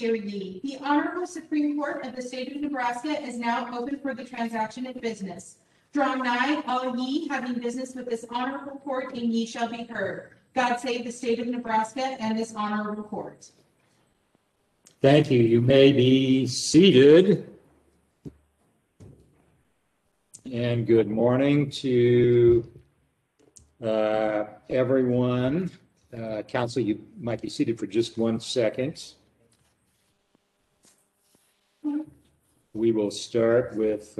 Chair Yee. The Honorable Supreme Court of the State of Nebraska is now open for the transaction of business. Draw nigh, all ye having business with this honorable court, and ye shall be heard. God save the state of Nebraska and this honorable court. Thank you. You may be seated. And good morning to everyone. Council, you might be seated for just 1 second. We will start with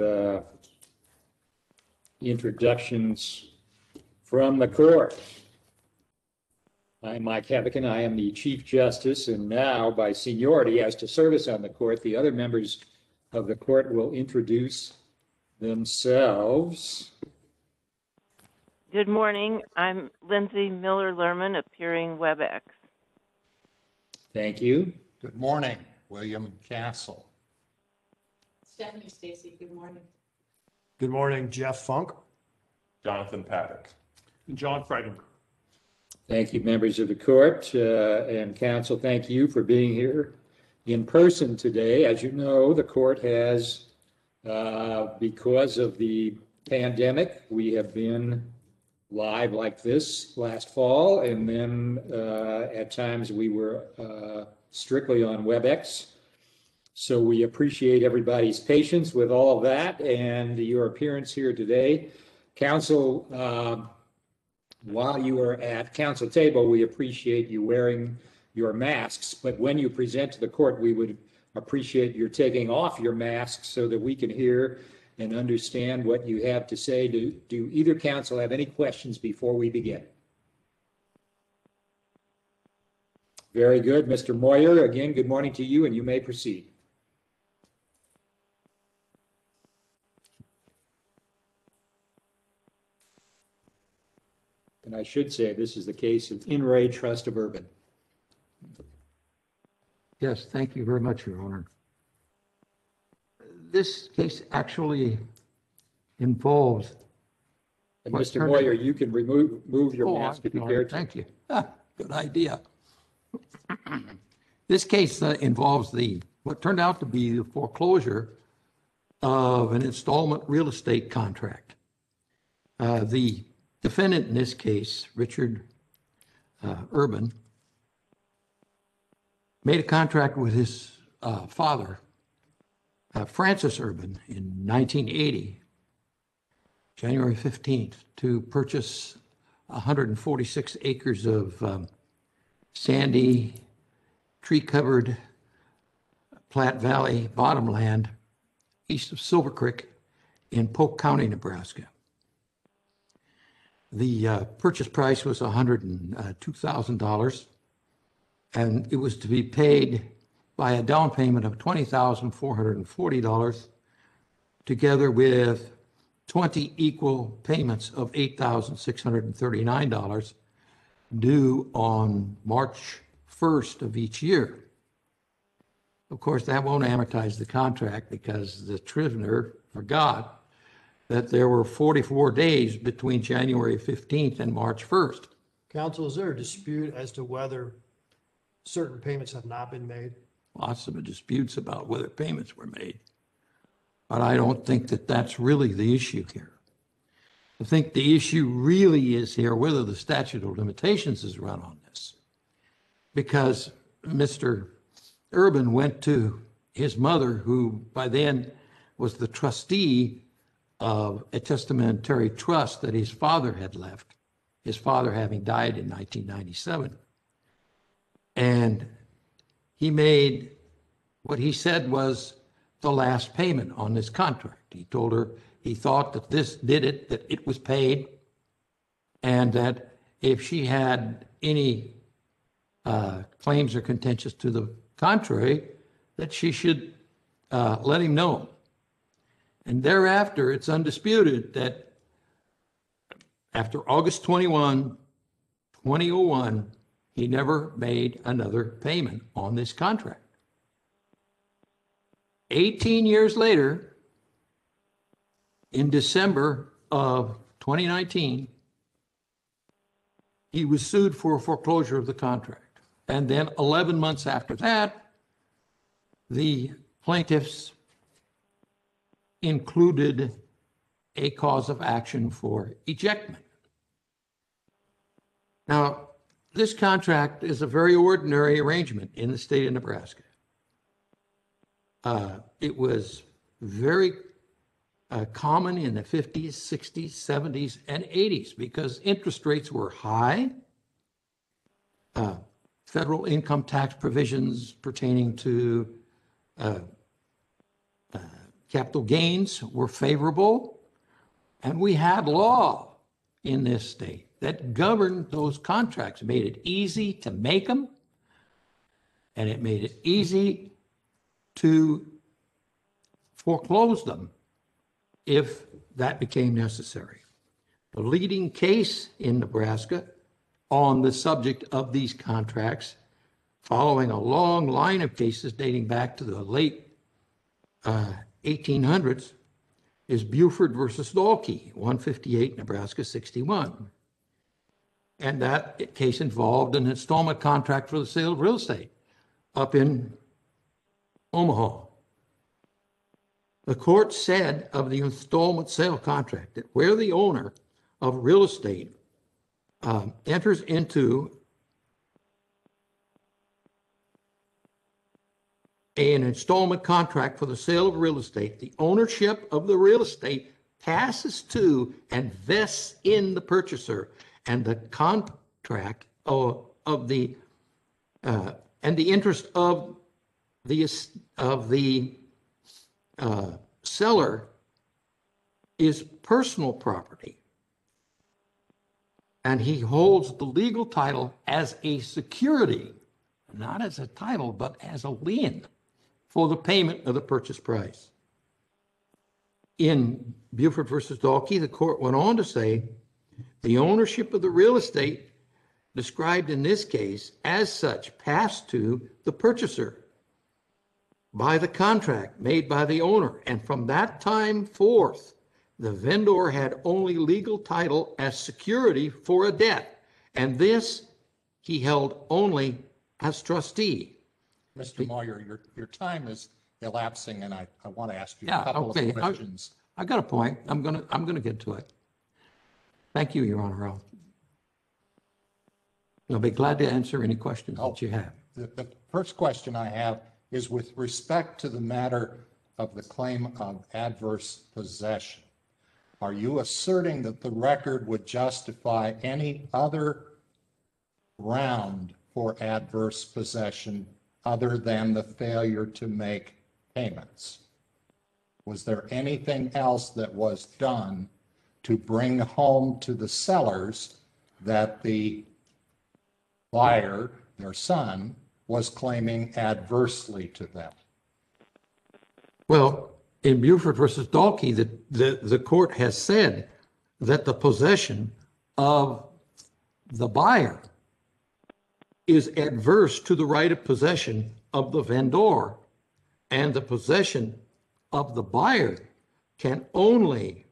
introductions from the court. I'm Mike Hevican. I am the Chief Justice, and now by seniority as to service on the court, the other members of the court will introduce themselves. Good morning. I'm Lindsay Miller-Lerman, appearing WebEx. Thank you. Good morning, William Castle. Stephanie Stacy, good morning. Good morning, Jeff Funk. Jonathan Paddock. And John Freidenberg. Thank you, members of the court and council. Thank you for being here in person today. As you know, the court has, because of the pandemic, we have been live like this last fall, and then at times we were strictly on WebEx. So we appreciate everybody's patience with all of that and your appearance here today. Council, while you are at council table, we appreciate you wearing your masks, but when you present to the court, we would appreciate your taking off your masks so that we can hear and understand what you have to say. Do either council have any questions before we begin? Very good. Mr. Moyer, again, good morning to you, and you may proceed. And I should say this is the case of In Re Trust of Urban. Yes, thank you very much, Your Honor. This case actually involves. And Mr. Moyer, you can remove your mask if you care to. Thank you. Good idea. This case involves what turned out to be the foreclosure of an installment real estate contract. The defendant in this case, Richard Urban, made a contract with his father, Francis Urban, in 1980, January 15th, to purchase 146 acres of sandy, tree-covered Platte Valley bottomland east of Silver Creek in Polk County, Nebraska. The purchase price was $102,000, and it was to be paid by a down payment of $20,440, together with 20 equal payments of $8,639 due on March 1st of each year. Of course, that won't amortize the contract because the prisoner forgot that there were 44 days between January 15th and March 1st. Counsel, is there a dispute as to whether certain payments have not been made? Lots of disputes about whether payments were made. But I don't think that that's really the issue here. I think the issue really is here whether the statute of limitations is run on this. Because Mr. Urban went to his mother, who by then was the trustee of a testamentary trust that his father had left, his father having died in 1997. And he made what he said was the last payment on this contract. He told her he thought that this did it, that it was paid, and that if she had any claims or contentions to the contrary, that she should let him know. And thereafter, it's undisputed that after August 21, 2001, he never made another payment on this contract. 18 years later, in December of 2019, he was sued for a foreclosure of the contract. And then 11 months after that, the plaintiffs included a cause of action for ejectment. Now, this contract is a very ordinary arrangement in the state of Nebraska. It was very common in the 50s, 60s, 70s, and 80s because interest rates were high. Federal income tax provisions pertaining to capital gains were favorable, and we had law in this state that governed those contracts, made it easy to make them, and it made it easy to foreclose them if that became necessary. The leading case in Nebraska on the subject of these contracts, following a long line of cases dating back to the late 1800s, is Buford versus Dahlke, 158 Nebraska 61. And that case involved an installment contract for the sale of real estate up in Omaha. The court said of the installment sale contract that where the owner of real estate enters into an installment contract for the sale of real estate, the ownership of the real estate passes to and vests in the purchaser, and the contract of the and the interest of the seller is personal property, and he holds the legal title as a security, not as a title, but as a lien for the payment of the purchase price. In Buford versus Dahlke, the court went on to say the ownership of the real estate described in this case as such passed to the purchaser by the contract made by the owner, and from that time forth, the vendor had only legal title as security for a debt, and this he held only as trustee. Mr. Moyer, your time is elapsing, and I want to ask you Yeah, a couple okay. of questions. I got a point. I'm gonna get to it. Thank you, Your Honor. I'll be glad to answer any questions that you have. The first question I have is with respect to the matter of the claim of adverse possession. Are you asserting that the record would justify any other ground for adverse possession other than the failure to make payments? Was there anything else that was done to bring home to the sellers that the buyer, their son, was claiming adversely to them? Well, in Buford versus Dahlke, the court has said that the possession of the buyer is adverse to the right of possession of the vendor, and the possession of the buyer can only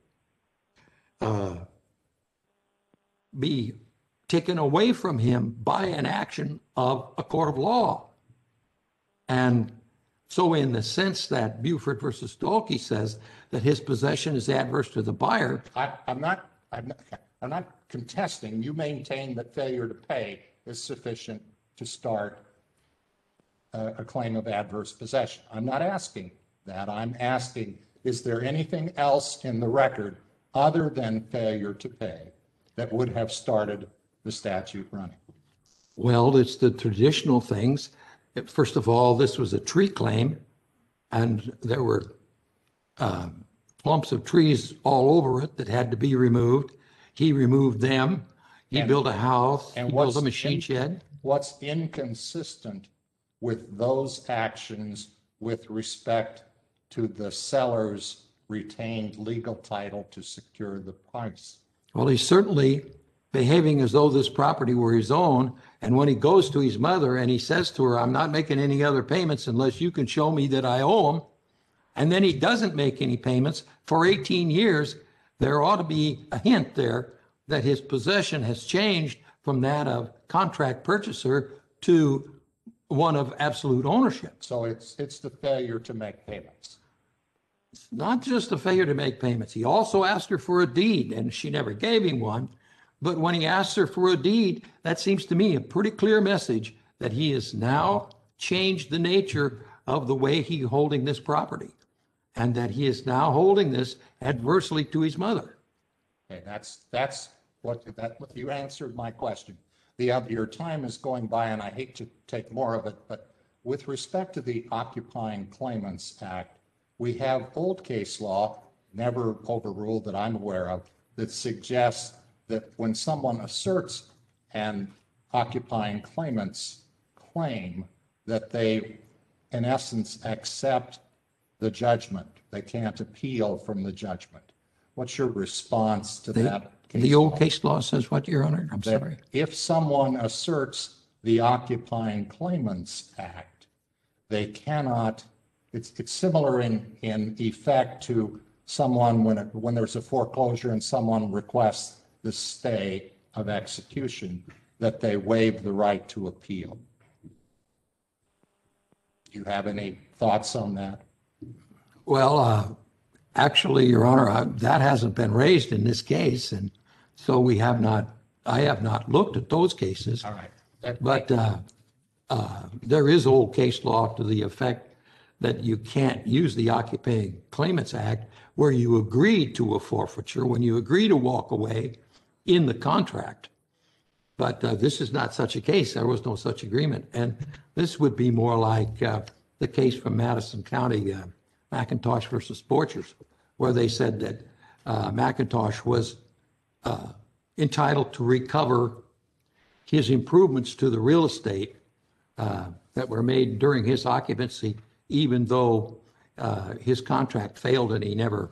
be taken away from him by an action of a court of law. And so in the sense that Buford versus Dahlke says that his possession is adverse to the buyer. I'm not contesting. You maintain that failure to pay is sufficient to start a claim of adverse possession. I'm not asking that. I'm asking, is there anything else in the record other than failure to pay that would have started the statute running? Well, it's the traditional things. First of all, this was a tree claim, and there were clumps of trees all over it that had to be removed. He removed them. He built a house. He built a machine shed. What's inconsistent with those actions with respect to the seller's retained legal title to secure the price? Well, he's certainly behaving as though this property were his own. And when he goes to his mother and he says to her, I'm not making any other payments unless you can show me that I owe them, and then he doesn't make any payments for 18 years, there ought to be a hint there that his possession has changed from that of contract purchaser to one of absolute ownership. So it's the failure to make payments. Not just a failure to make payments. He also asked her for a deed, and she never gave him one. But when he asked her for a deed, that seems to me a pretty clear message that he has now changed the nature of the way he's holding this property, and that he is now holding this adversely to his mother. Okay, that's what you answered my question. Your time is going by, and I hate to take more of it, but with respect to the Occupying Claimants Act, we have old case law, never overruled that I'm aware of, that suggests that when someone asserts an occupying claimant's claim, that they, in essence, accept the judgment. They can't appeal from the judgment. What's your response to that? The old case law says what, Your Honor? I'm That sorry. if someone asserts the Occupying Claimants Act, they cannot, it's similar in effect to someone when there's a foreclosure and someone requests the stay of execution, that they waive the right to appeal. Do you have any thoughts on that? Well, actually, Your Honor, that hasn't been raised in this case, and so I have not looked at those cases. All right. But there is old case law to the effect that you can't use the Occupying Claimants Act where you agree to a forfeiture, when you agree to walk away in the contract. But this is not such a case. There was no such agreement. And this would be more like the case from Madison County, McIntosh versus Borchers, where they said that McIntosh was entitled to recover his improvements to the real estate that were made during his occupancy, even though his contract failed and he never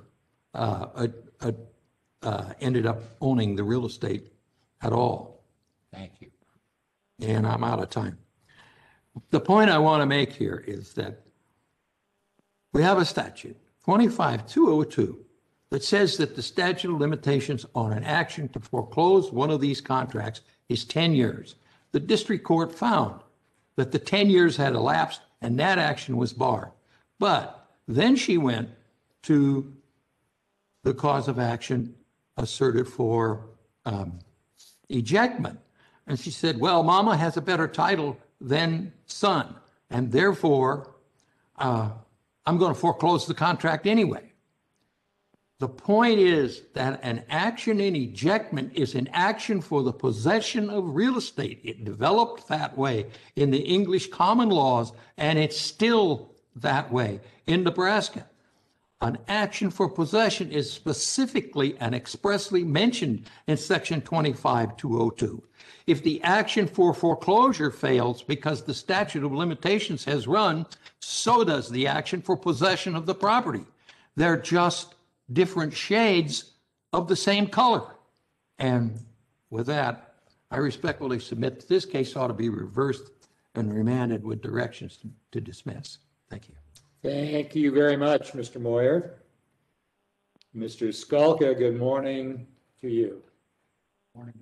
ended up owning the real estate at all. Thank you. And I'm out of time. The point I want to make here is that we have a statute, 25202, that says that the statute of limitations on an action to foreclose one of these contracts is 10 years. The district court found that the 10 years had elapsed and that action was barred. But then she went to the cause of action asserted for ejectment. And she said, well, Mama has a better title than son, and therefore I'm going to foreclose the contract anyway. The point is that an action in ejectment is an action for the possession of real estate. It developed that way in the English common laws, and it's still that way in Nebraska. An action for possession is specifically and expressly mentioned in section 25202. If the action for foreclosure fails because the statute of limitations has run, so does the action for possession of the property. They're just different shades of the same color. And with that, I respectfully submit that this case ought to be reversed and remanded with directions to dismiss. Thank you. Thank you very much, Mr. Moyer. Mr. Skalka, good morning to you. Morning.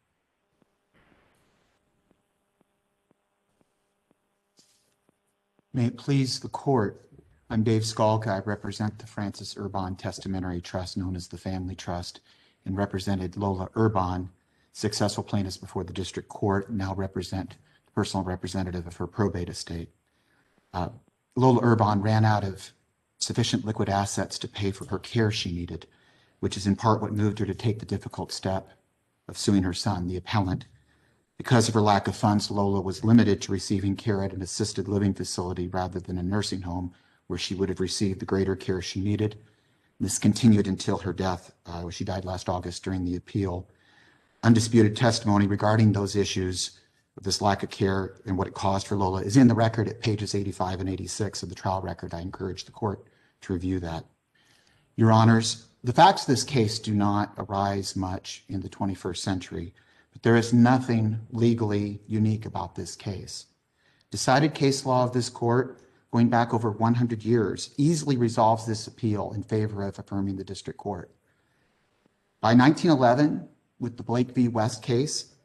May it please the court, I'm Dave Skalka. I represent the Francis Urban Testamentary Trust, known as the Family Trust, and represented Lola Urban, successful plaintiff before the district court, and now represent the personal representative of her probate estate. Lola Urban ran out of sufficient liquid assets to pay for her care she needed, which is in part what moved her to take the difficult step of suing her son, the appellant. Because of her lack of funds, Lola was limited to receiving care at an assisted living facility rather than a nursing home where she would have received the greater care she needed. This continued until her death, where she died last August during the appeal. Undisputed testimony regarding those issues of this lack of care and what it caused for Lola is in the record at pages 85 and 86 of the trial record. I encourage the court to review that. Your Honors, the facts of this case do not arise much in the 21st century, but there is nothing legally unique about this case. Decided case law of this court, going back over 100 years, easily resolves this appeal in favor of affirming the district court. By 1911, with the Blake v. West case,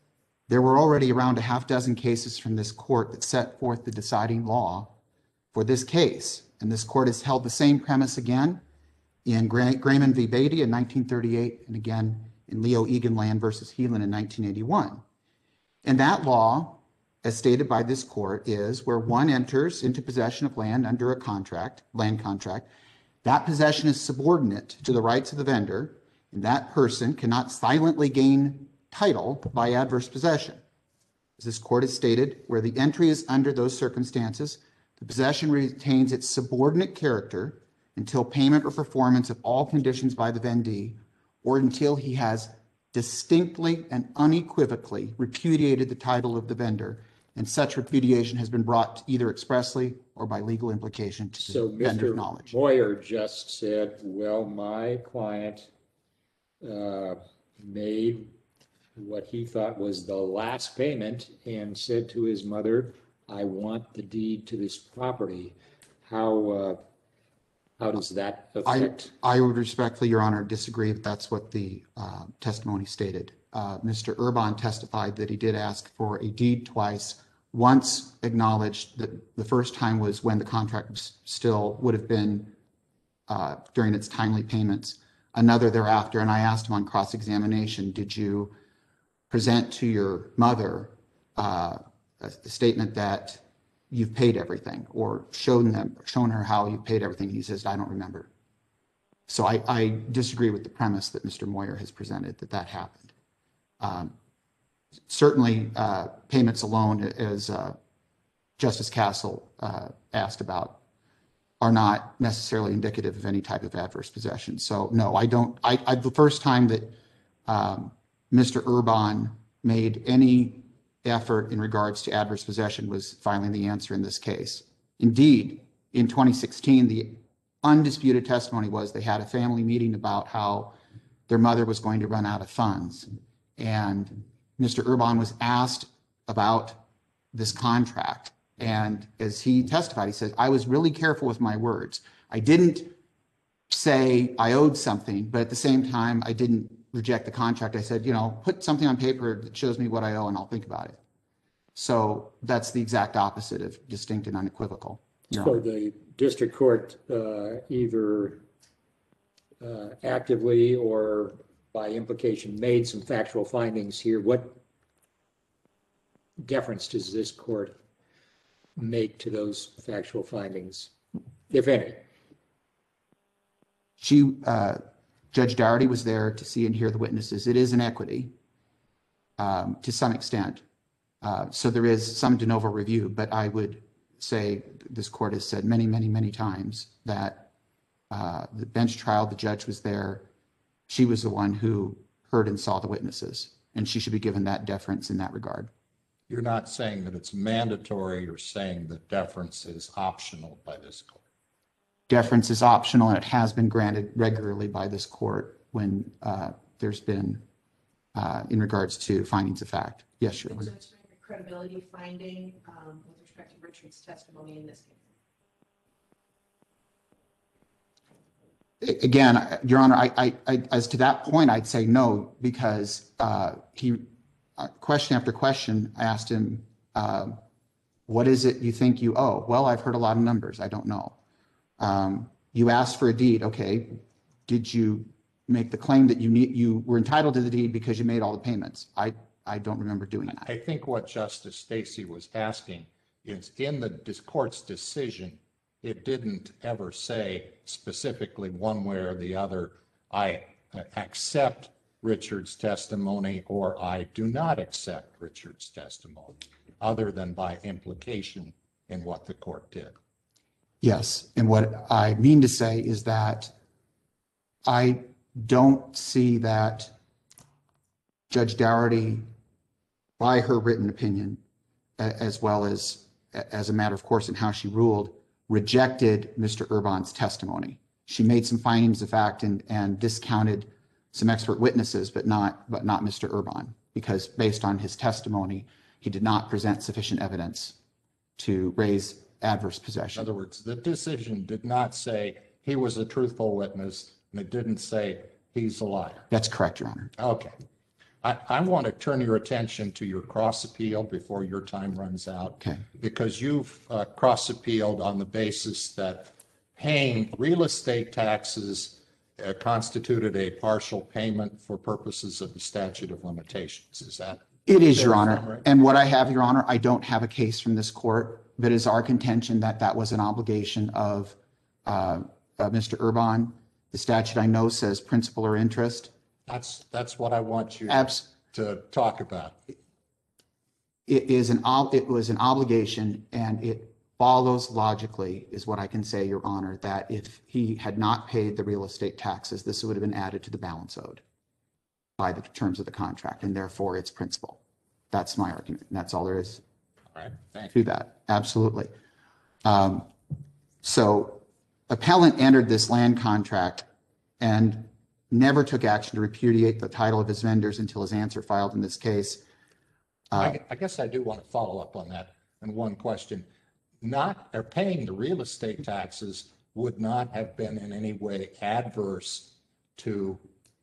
There were already around a half dozen cases from this court that set forth the deciding law for this case. And this court has held the same premise again in Grayman v. Beatty in 1938 and again in Leo Eganland versus Heelan in 1981. And that law, as stated by this court, is where one enters into possession of land under a contract, land contract, that possession is subordinate to the rights of the vendor, and that person cannot silently gain title by adverse possession. As this court has stated, where the entry is under those circumstances, the possession retains its subordinate character until payment or performance of all conditions by the vendee, or until he has distinctly and unequivocally repudiated the title of the vendor, and such repudiation has been brought either expressly or by legal implication to So the vendor's Mr. knowledge. Moyer just said, well, my client made what he thought was the last payment and said to his mother, I want the deed to this property. How does that affect? I would respectfully, Your Honor, disagree if that's what the testimony stated. Mr. Urban testified that he did ask for a deed twice, once acknowledged that the first time was when the contract still would have been during its timely payments, another thereafter. And I asked him on cross-examination, did you present to your mother a statement that you've paid everything, or shown her how you've paid everything? He says, I don't remember. So I disagree with the premise that Mr. Moyer has presented, that happened. Certainly, payments alone, as Justice Castle asked about, are not necessarily indicative of any type of adverse possession. So no, I don't. The first time that Mr. Urban made any effort in regards to adverse possession was filing the answer in this case. Indeed, in 2016, the undisputed testimony was they had a family meeting about how their mother was going to run out of funds. And Mr. Urban was asked about this contract. And as he testified, he said, I was really careful with my words. I didn't say I owed something, but at the same time, I didn't reject the contract. I said, put something on paper that shows me what I owe and I'll think about it. So that's the exact opposite of distinct and unequivocal. So the district court either actively or by implication made some factual findings here. What deference does this court make to those factual findings, if any? Judge Dougherty was there to see and hear the witnesses. It is an equity to some extent. So there is some de novo review, but I would say this court has said many, many, many times that the bench trial, the judge was there. She was the one who heard and saw the witnesses, and she should be given that deference in that regard. You're not saying that it's mandatory, you're saying that deference is optional by this court. Deference is optional, and it has been granted regularly by this court when there's been, in regards to findings of fact. Yes, Your Honor. Credibility finding with respect to Richard's testimony in this case. Again, Your Honor, I as to that point, I'd say no, because question after question, I asked him, what is it you think you owe? Well, I've heard a lot of numbers. I don't know. You asked for a deed. Okay. Did you make the claim that you were entitled to the deed because you made all the payments? I don't remember doing that. I think what Justice Stacey was asking is in the court's decision, it didn't ever say specifically one way or the other, I accept Richard's testimony or I do not accept Richard's testimony, other than by implication in what the court did. Yes. And what I mean to say is that I don't see that Judge Dougherty, by her written opinion, as well as a matter of course in how she ruled, rejected Mr. Urban's testimony. She made some findings of fact and discounted some expert witnesses, but not Mr. Urban, because based on his testimony, he did not present sufficient evidence to raise adverse possession. In other words, the decision did not say he was a truthful witness, and it didn't say he's a liar. That's correct, Your Honor. Okay. I want to turn your attention to your cross appeal before your time runs out. Okay. Because you've cross appealed on the basis that paying real estate taxes constituted a partial payment for purposes of the statute of limitations. Is that? It is, fair Your Honor. summary? And what I have, Your Honor, I don't have a case from this court, but it is our contention that that was an obligation of Mr. Urban. The statute I know says principal or interest. That's what I want you to talk about. It was an obligation, and it follows logically, is what I can say, Your Honor, that if he had not paid the real estate taxes, this would have been added to the balance owed by the terms of the contract, and therefore it's principal. That's my argument, and that's all there is All right, thank to you. that. Absolutely. So appellant entered this land contract and never took action to repudiate the title of his vendors until his answer filed in this case. I guess I do want to follow up on that. And one question, paying the real estate taxes would not have been in any way adverse to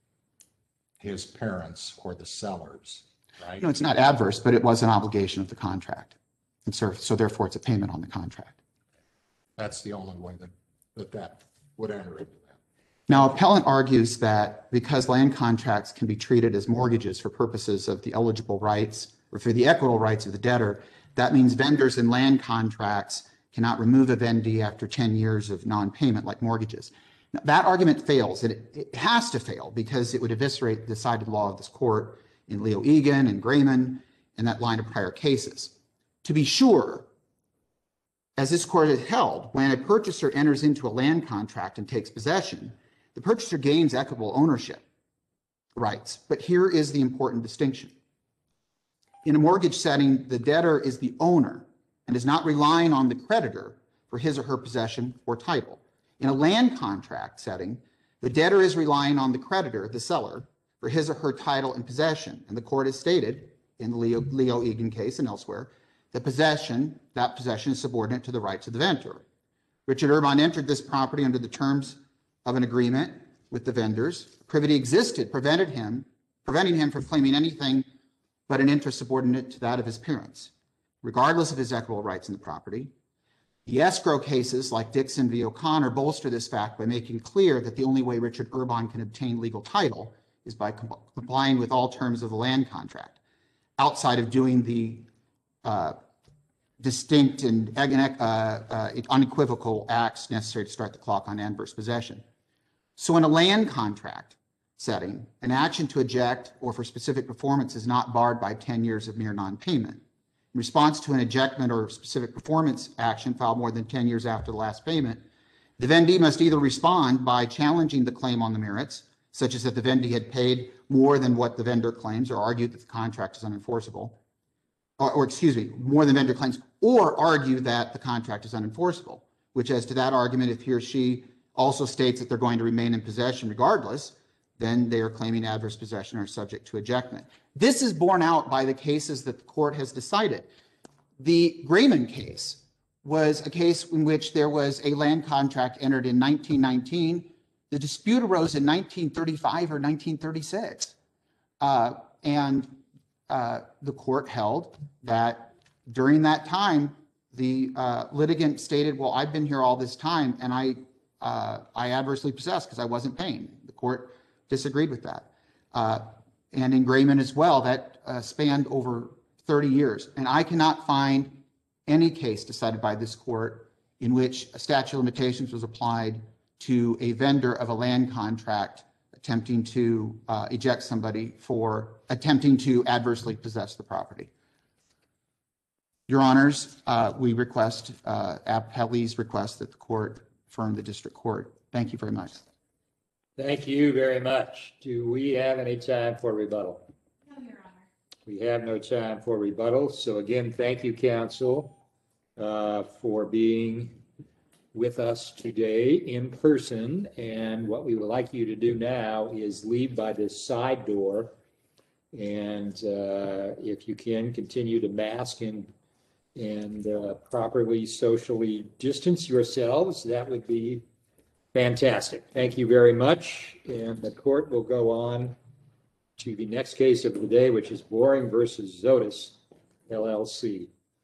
his parents or the sellers, right? No, it's not adverse, but it was an obligation of the contract. And so therefore it's a payment on the contract. That's the only way that would enter into that. Now, appellant argues that because land contracts can be treated as mortgages for purposes of the eligible rights or for the equitable rights of the debtor, that means vendors in land contracts cannot remove a vendee after 10 years of non-payment like mortgages. Now, that argument fails, and it has to fail because it would eviscerate the decided law of this court in Leo Egan and Grayman and that line of prior cases. To be sure, as this court has held, when a purchaser enters into a land contract and takes possession, the purchaser gains equitable ownership rights. But here is the important distinction. In a mortgage setting, the debtor is the owner and is not relying on the creditor for his or her possession or title. In a land contract setting, the debtor is relying on the creditor, the seller, for his or her title and possession. And the court has stated in the Leo Egan case and elsewhere, that possession is subordinate to the rights of the vendor. Richard Urban entered this property under the terms of an agreement with the vendors. Privity existed, preventing him from claiming anything but an interest subordinate to that of his parents, regardless of his equitable rights in the property. The escrow cases like Dixon v. O'Connor bolster this fact by making clear that the only way Richard Urban can obtain legal title is by complying with all terms of the land contract, outside of doing the distinct and unequivocal acts necessary to start the clock on adverse possession. So in a land contract setting, an action to eject or for specific performance is not barred by 10 years of mere non-payment. In response to an ejectment or specific performance action filed more than 10 years after the last payment, the vendee must either respond by challenging the claim on the merits, such as that the vendee had paid more than what the vendor claims or argued that the contract is unenforceable, or excuse me, more than vendor claims, or argue that the contract is unenforceable, which as to that argument, if he or she also states that they're going to remain in possession regardless, then they are claiming adverse possession or subject to ejectment. This is borne out by the cases that the court has decided. The Grayman case was a case in which there was a land contract entered in 1919. The dispute arose in 1935 or 1936. And the court held that during that time, the litigant stated, well, I've been here all this time and I adversely possessed because I wasn't paying. The court disagreed with that. And in Grayman as well, that spanned over 30 years. And I cannot find any case decided by this court in which a statute of limitations was applied to a vendor of a land contract attempting to eject somebody for attempting to adversely possess the property. Your Honors, we request, appellees request that the court affirm the district court. Thank you very much. Thank you very much. Do we have any time for rebuttal? No, Your Honor. We have no time for rebuttal. So again, thank you, counsel, for being with us today in person. And what we would like you to do now is leave by this side door. And if you can, continue to mask and properly socially distance yourselves, that would be fantastic. Thank you very much. And the court will go on to the next case of the day, which is Boring versus Zotis LLC.